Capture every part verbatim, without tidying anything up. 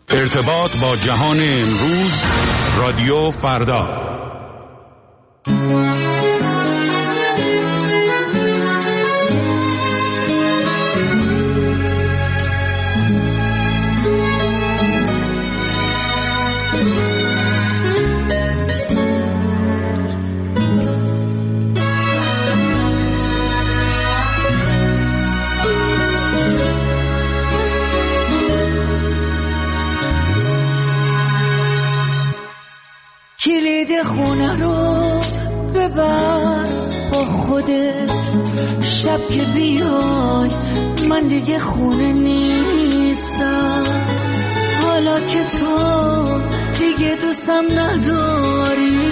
ارتباط با جهان امروز، رادیو فردا. کلید خونه رو ببر با خودت، شب که بیای من دیگه خونه نیستم. حالا که تو دیگه دوستم نداری،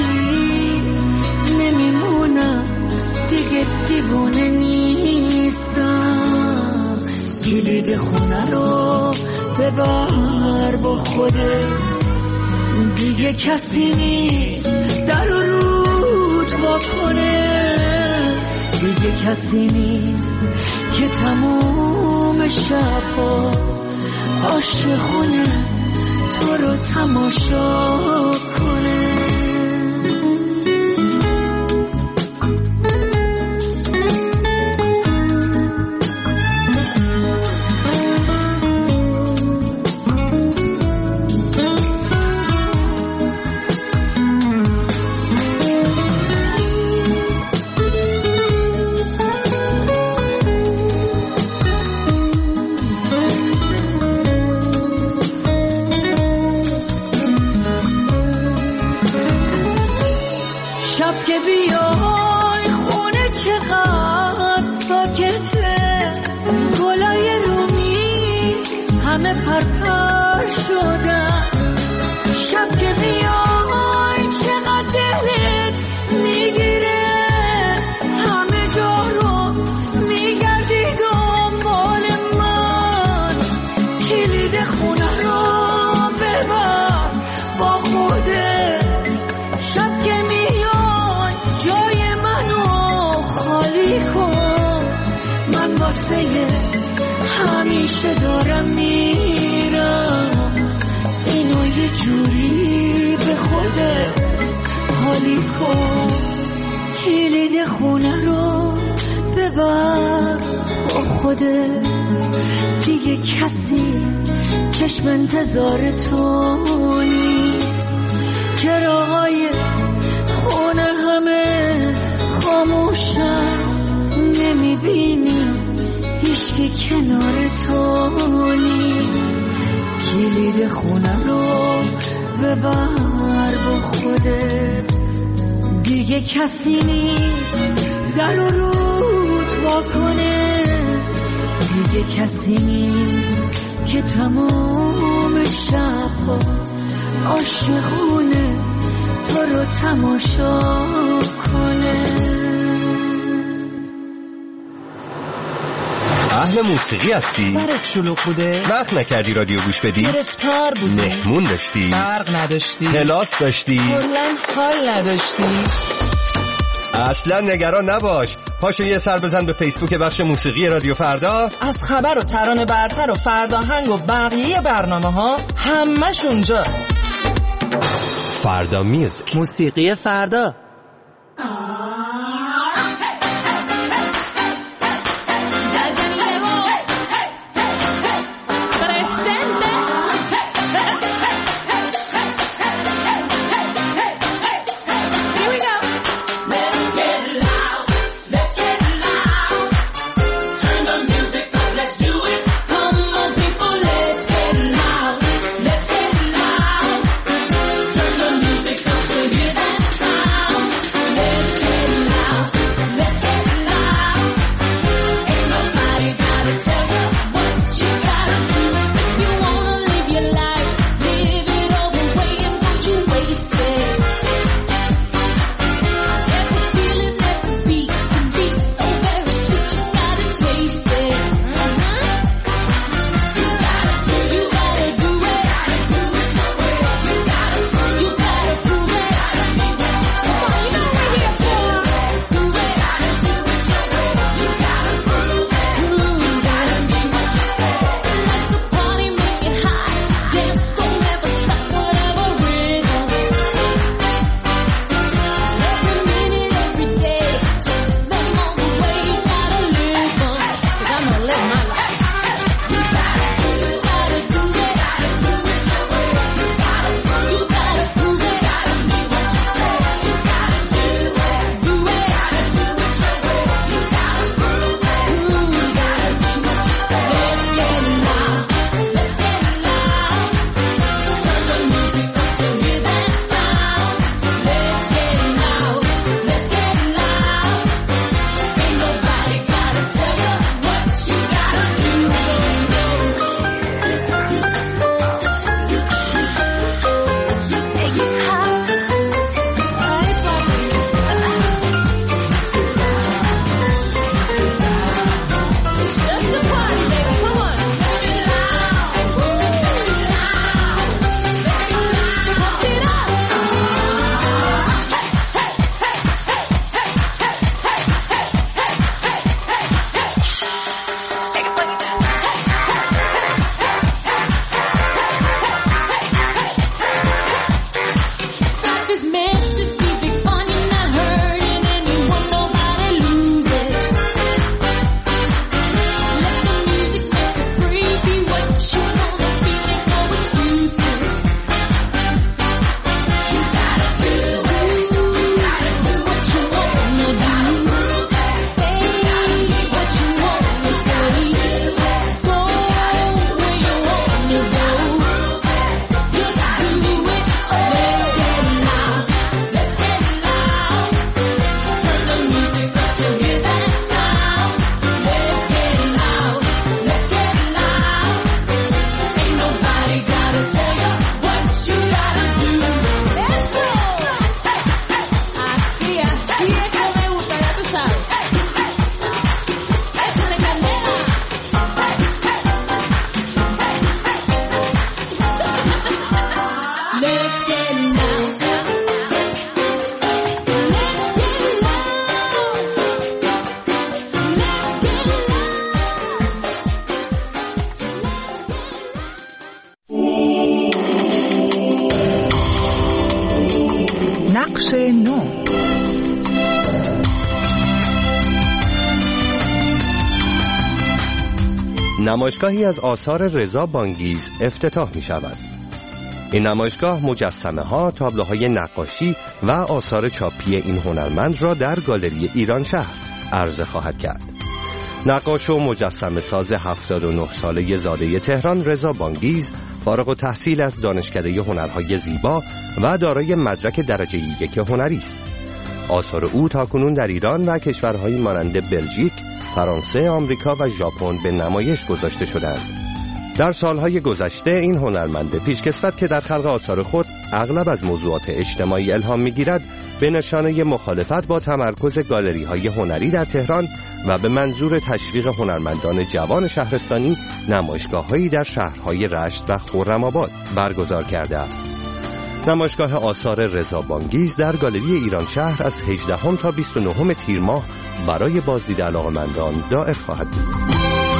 نمیمونم دیگه دیوونه نیستم. کلید خونه رو ببر با خودت، دیگه کسی نیست در رو رود واکنه. دیگه کسی نیست که تموم شبا عاشقونه تو رو تماشا کنه. شب که بیای خونه چقدر ساکته، گلای رومی همه پرپر شدن. شب که بیای چقدر دلت میگیره، همه جا رو میگردی دنبال من. کلید خونه رو ببر با خودت، شب که میای جای منو خالی کن. من واسه همیشه دارم میرم، اینو یه جوری به خودت حالی کن. کلید خونه رو ببر با خودت، دیگه کسی چشم انتظار تو نیست. چراغای خونه همه خاموشن، نمیبینی هیچکی کنار تو نیست. کلید خونه رو ببر با خودت، دیگه کسی نیست در رو رود واکنه. دیگه کسی نیست که تمام شبها عاشقونه تو رو تماشا کنه. اهل موسیقی هستی؟ سرت شلوغ بوده؟ وقت نکردی رادیو گوش بدی؟ گرفتار بودی؟ مهمون داشتی؟ برق نداشتی؟ کلاس داشتی؟ کلاً حال نداشتی؟ اصلا نگران نباش، پاشو یه سر بزن به فیسبوک بخش موسیقی رادیو فردا. از خبر و ترانه برتر و فرداهنگ و بقیه برنامه ها همش اونجاست. فردا میوزیک، موسیقی فردا. Sound فصل نو. نمایشگاهی از آثار رضا بانگیز افتتاح می شود. این نمایشگاه مجسمه ها، تابلوهای نقاشی و آثار چاپی این هنرمند را در گالری ایران شهر عرضه خواهد کرد. نقاش و مجسمه ساز هفتاد و نه ساله زاده تهران رضا بانگیز فارغ التحصیل از دانشکده هنرهای زیبا و دارای مدرک درجه یک هنری است. آثار او تاکنون در ایران و کشورهایی مانند بلژیک، فرانسه، آمریکا و ژاپن به نمایش گذاشته شدند. در سالهای گذشته این هنرمند پیشکسوت که در خلق آثار خود اغلب از موضوعات اجتماعی الهام می‌گیرد، به نشانه مخالفت با تمرکز گالری‌های هنری در تهران و به منظور تشویق هنرمندان جوان شهرستانی نمایشگاه‌هایی در شهرهای رشت و خرم‌آباد برگزار کرده است. نمایشگاه آثار رضا بانگیز در گالری ایران شهر از هجدهم تا بیست و نهم تیر ماه برای بازدید علاقه‌مندان دائر خواهد بود.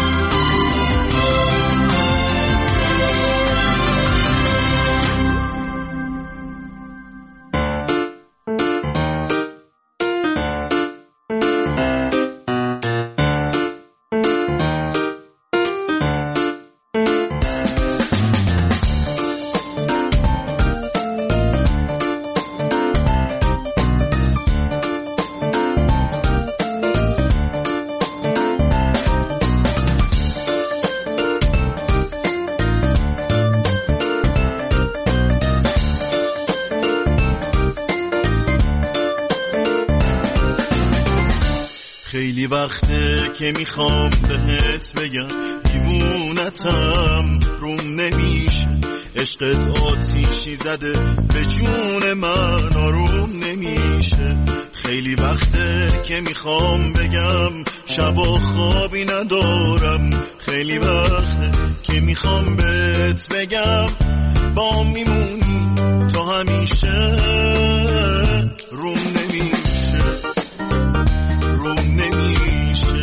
خیلی وقته که میخوام بهت بگم دیوونتم روم نمیشه، عشقت آتیشی زده به جون من آروم نمیشه. خیلی وقته که میخوام بگم شبا خوابی ندارم، خیلی وقته که میخوام بهت بگم با میمونی تا همیشه. روم نمیشه، روم نمیشه،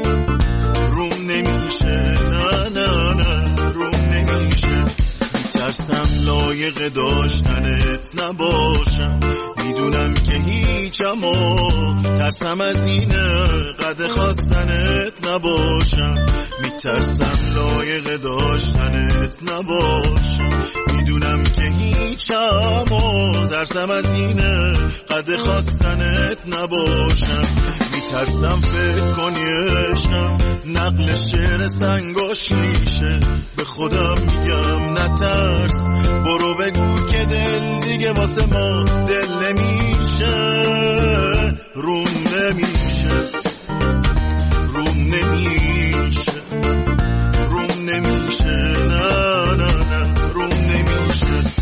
روم نمیشه، نه نه نه روم نمیشه. میترسم لایق داشتنت نباشم، میدونم که هیچم و ترسم از اینه قد خواستنت نباشم. میترسم لایق داشتنت نباشم، میدونم که هیچم و ترسم از اینه قد خواستنت نباشم. میترسم فکر کنی عشقم نقل شعر سنگاشیشه، به خودم میگم نترس برو بگو که دل دیگه واسه ما دل نمیشه. روم نمیشه، روم نمیشه، روم نمیشه، نه نه نه روم نمیشه.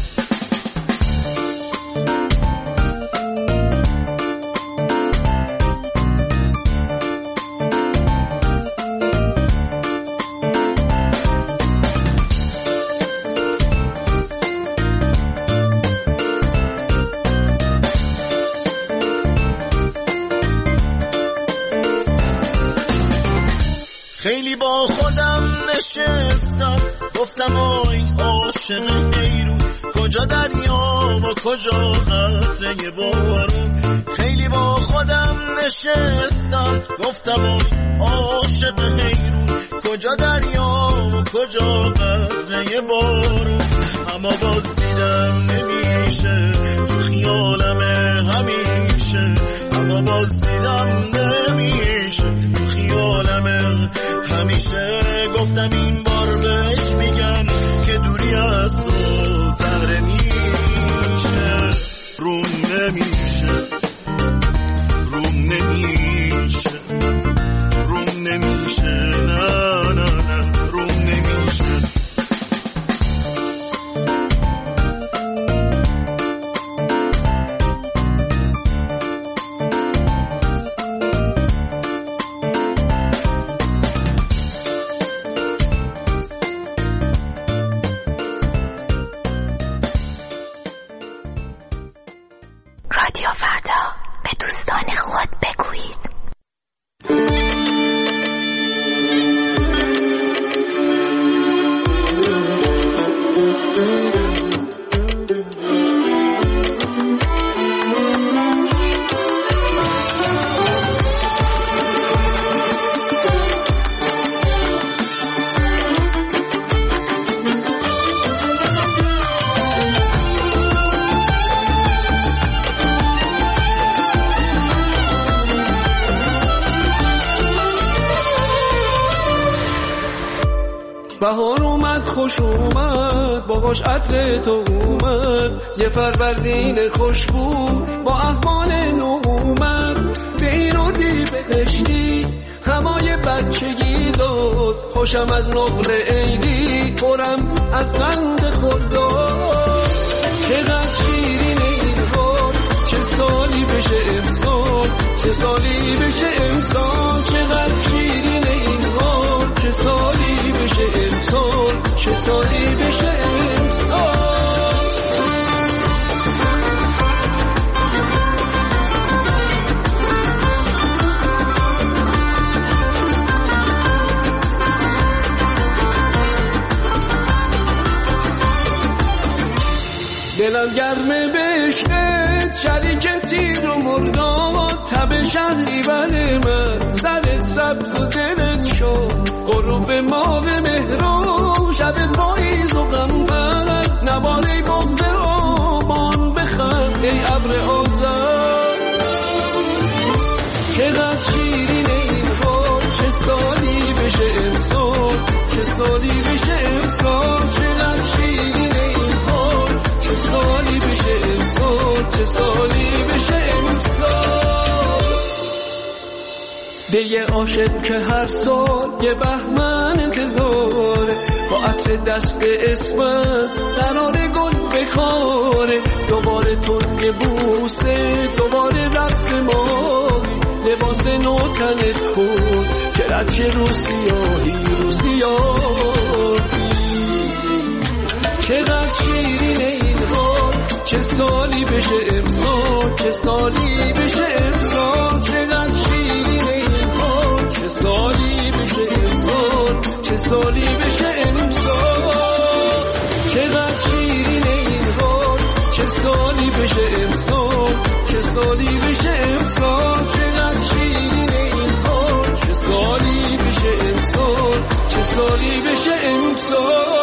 خیلی با خودم نشستم گفتم آی عاشق حیرون، کجا دریا و کجا قطره بارون. خیلی با خودم نشستم گفتم آی عاشق حیرون، کجا دریا و کجا قطره بارون. اما باز دیدم نمیشه تو خیالمه همیشه، اما باز دیدم نمیشه تو خیالمه همیشه. گفتم این بار بهش میگم که دوری از تو زهره میشه. روم نمیشه، روم نمیشه، روم نمیشه، نه نه نه روم نمیشه. باهاش اومد، باهاش عطر تو اومد، یه فروردین خوشبو با احوال نو اومد. به این رو دی بهشتی همای بچگی داد، خوشم از نقل عیدی پرم از قند خورداد. چقدر شیرین این حال، چه سالی بشه امسال، چه سالی بشه امسال. چقدر شیرین این حال، چه سالی بشه امسال، چه سالی بشه امسال. دلم گرمه بشنت شریک تیر و مرداد، تب شهری بل من سرت سبز و دلت شد. غروب ماه مهران شب پاییز و غمبر، نباره بغض آبان بخند ای ابر آذر. چقدر شیرین این حال، چه سالی بشه امسال، چه سالی بشه امسال. چقدر شیرین این حال، چه سالی بشه امسال، چه سالی بشه امسال. به یه عاشق که هر سال یه بهمن انتظاره، با عطر دست اسمت قرار گل بکاره. دوباره تنگ بوسه، دوباره رقص ماهی، لباس نو تنت کن که رچه رو سیاهی رو سیاهی. چقدر شیرین این حال، چه سالی بشه امسال، چه سالی بشه امسال. چقدر شیرین این حال، چه سالی بشه امسال، چه سالی بشه امسال. چقدر شیرین این حال، چه سالی بشه امسال، چه سالی بشه امسال. چقدر شیرین این حال، چه سالی بشه امسال، چه سالی بشه امسال.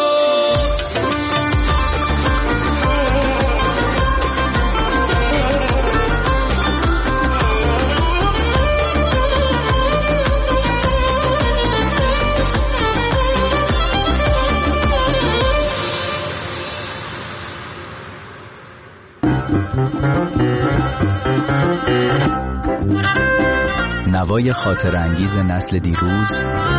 نوای خاطر انگیز نسل دیروز،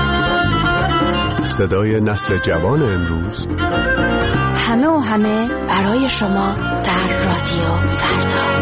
صدای نسل جوان امروز، همه و همه برای شما در رادیو فردا.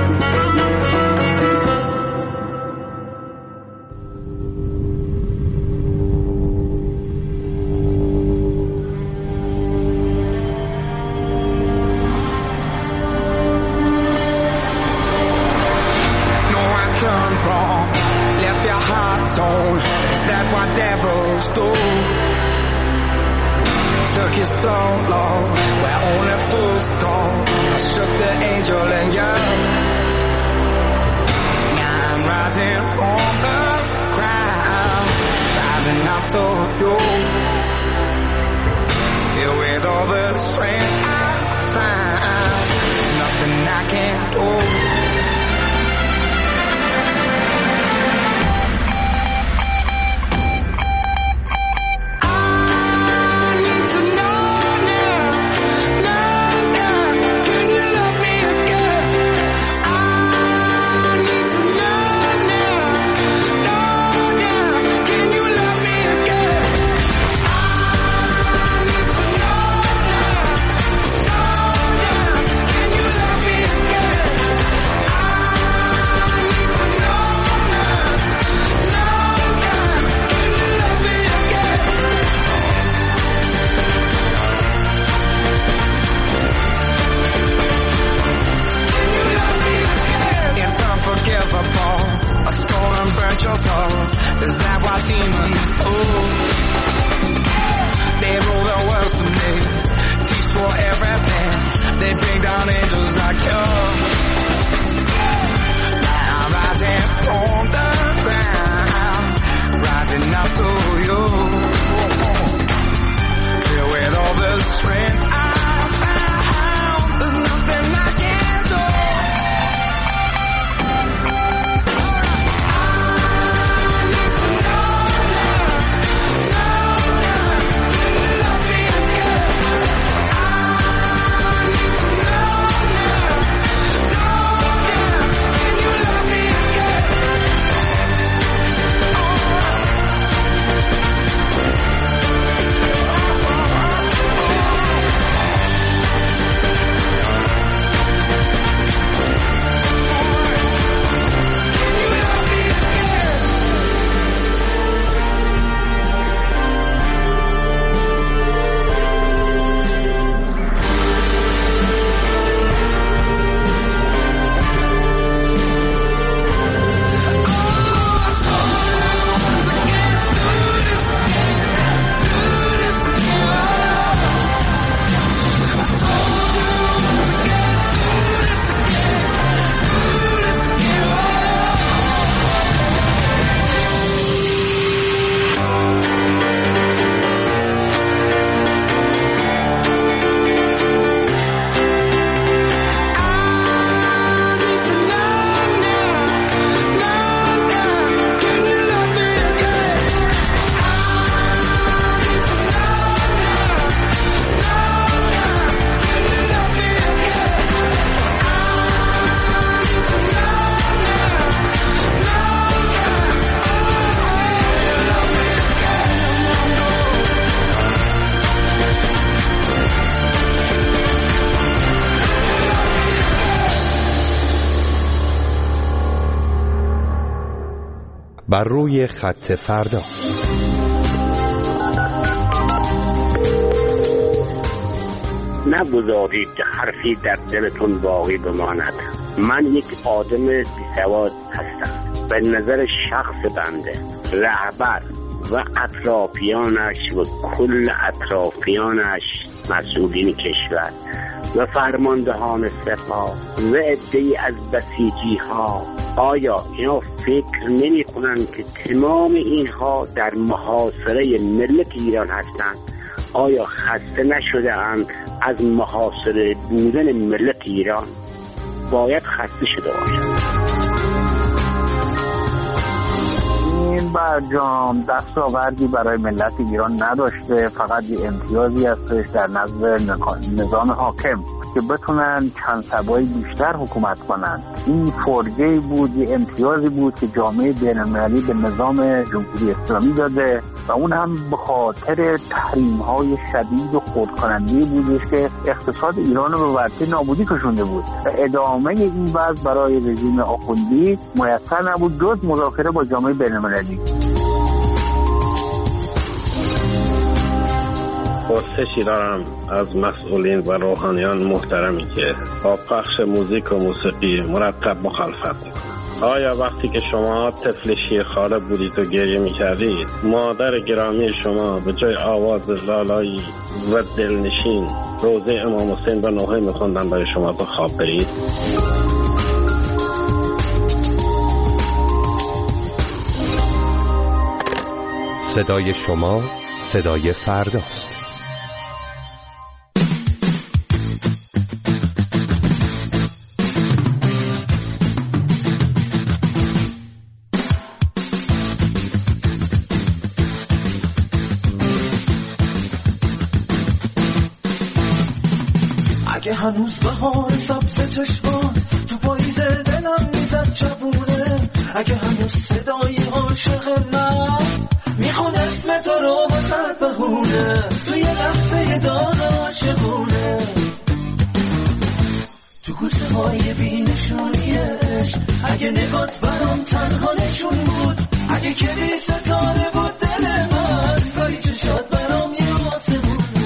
بر روی خط فردا. نگذارید حرفی در دلتون باقی بماند. من یک آدم بیسواد هستم. به نظر شخص بنده، رهبر و اطرافیانش و کل اطرافیانش، مسئولین کشور و فرماندهان سپاه و عده‌ای از بسیجی ها، آیا اینا فکر نمی کنند که تمام اینها در محاصره ملت ایران هستند؟ آیا خسته نشده اند از محاصره بودن ملت ایران؟ باید خسته شده باشند. این برجام دستاوردی برای ملت ایران نداشته، فقط یه امتیازی هستش در نظر نظام حاکم که بتونن چند سبایی بیشتر حکومت کنن. این فرجه‌ای بود، یه امتیازی بود که جامعه بین‌المللی به نظام جمهوری اسلامی داده و اون هم به خاطر تحریم‌های شدید و خردکننده‌ای بودش که اقتصاد ایران رو به ورطه نابودی کشونده بود و ادامه این وضع برای رژیم آخوندی میسر نبود جز مذاکره با جامعه بین‌المللی. پرسشی دارم از مسئولین و روحانیان محترمی که با پخش موزیک و موسیقی مرتب مخالفت میکنند. آیا وقتی که شما طفل شیرخواره بودید و گریه میکردید، مادر گرامی شما به جای آواز لالایی و دلنشین روزه امام حسین و نوحه میخوندن برای شما تا خواب برید؟ صدای شما صدای فرداست. اگه هنوز بهار سبز چشمان تو پاییز دلم میزد چپونه، اگه هنوز صدای عاشق من میخونه اسم تو رو واسد بهونه، توی لحظه داغ عاشقونه، تو کوچه های بی نشونیش، اگه نگات برام تنها نشون بود، اگه کلی ستاره بود دل من، کاری چشات برام یه آسمون بود.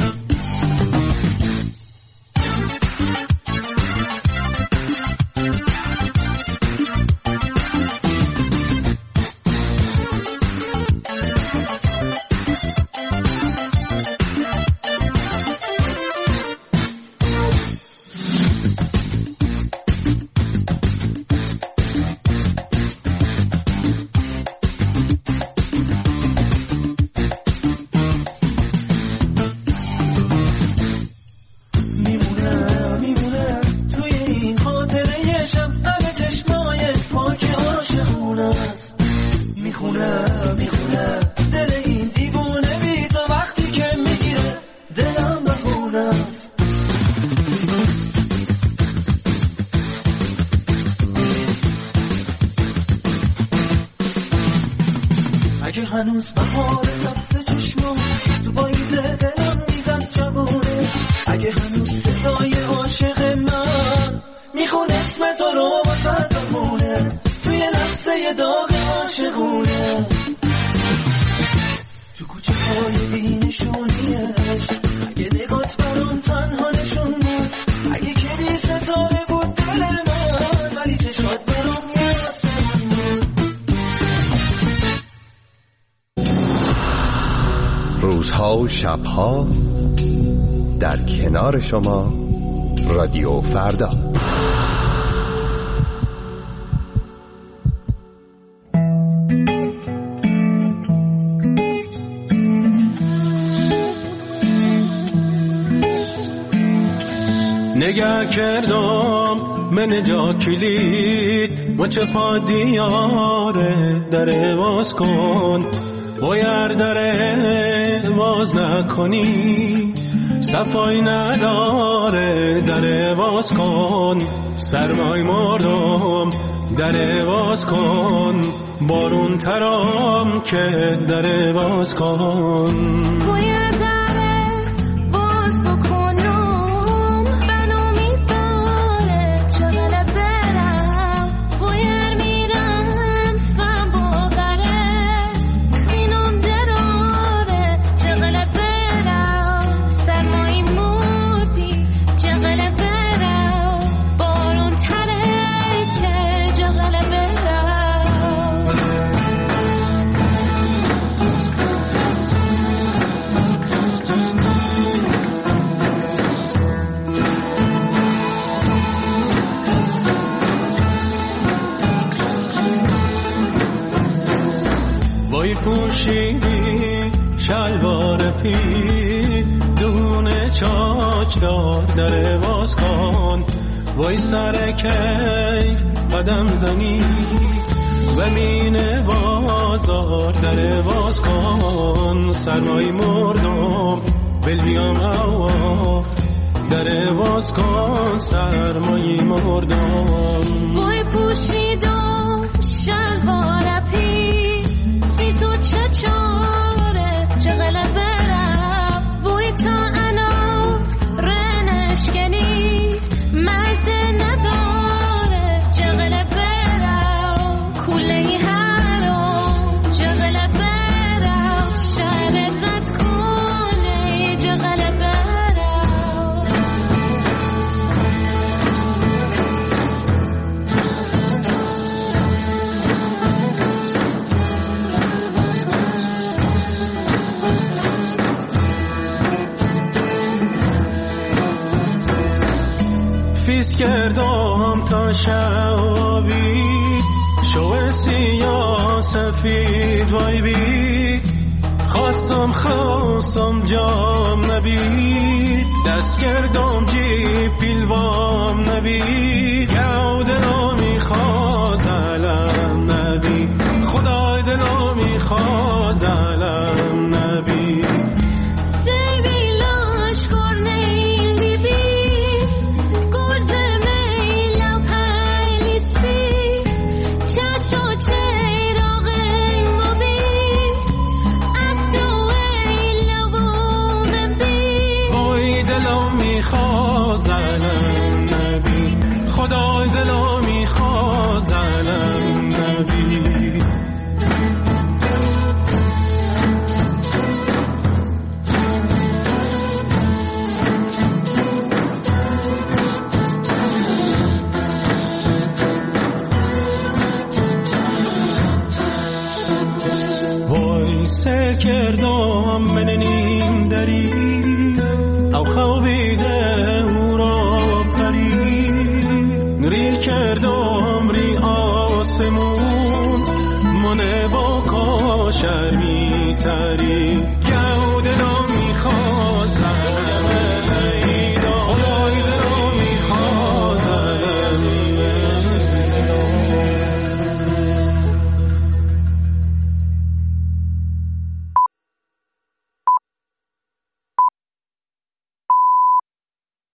اگه هنوز بهار سبز چشمان تو پاییز دلم میزد جوونه، اگه هنوز صدای عاشق من میخون اسم تو رو واسد بمونه، توی لحظه داغ عاشقونه، تو کوچه های بی نشونیش، اگه نگات برام تنها نشون بود، اگه کمی ستاره بود دل من، ولی چشات برام یه آسمون بود. روزها و شبها در کنار شما، رادیو فردا. نگه کردم من جا کلید و چه پا دیاره در باز کن، باید در باز نکنی صفای نداره در باز کن، سرمای مردم در باز کن، بارون ترام که در باز کن، باید در باز بکنم بنامی داره چغل برم، باید میرم فهم باقر وای پوشیدی شلوار پی دونه چاک دار در باز کن وای سر کیف قدم زنی و مینه بازار در باز کن سرمای مردم بل بیام هوا در باز کن سرمای مردم وای پوشیدم شلوار پی سی تو چه چاره چه غلبه رفت وای تا انا رنشکنی مزه نداره چه غلبه رفت کوله هرام چه غلبه رفت شهر رد کنه چه غلبه فیس کردم تا شبی شو سیاه سفید وای بی خواستم خواستم جام نبید دست کردم جی پیلوام نبید یو دلو میخواست علم نبید خدای دلو میخواست علم نبید خدای دلو میخواد علم نبی وای سر کردم من نیم دری او خوابیده او را پری ری کردم ری آسمون منه با کاشر میتر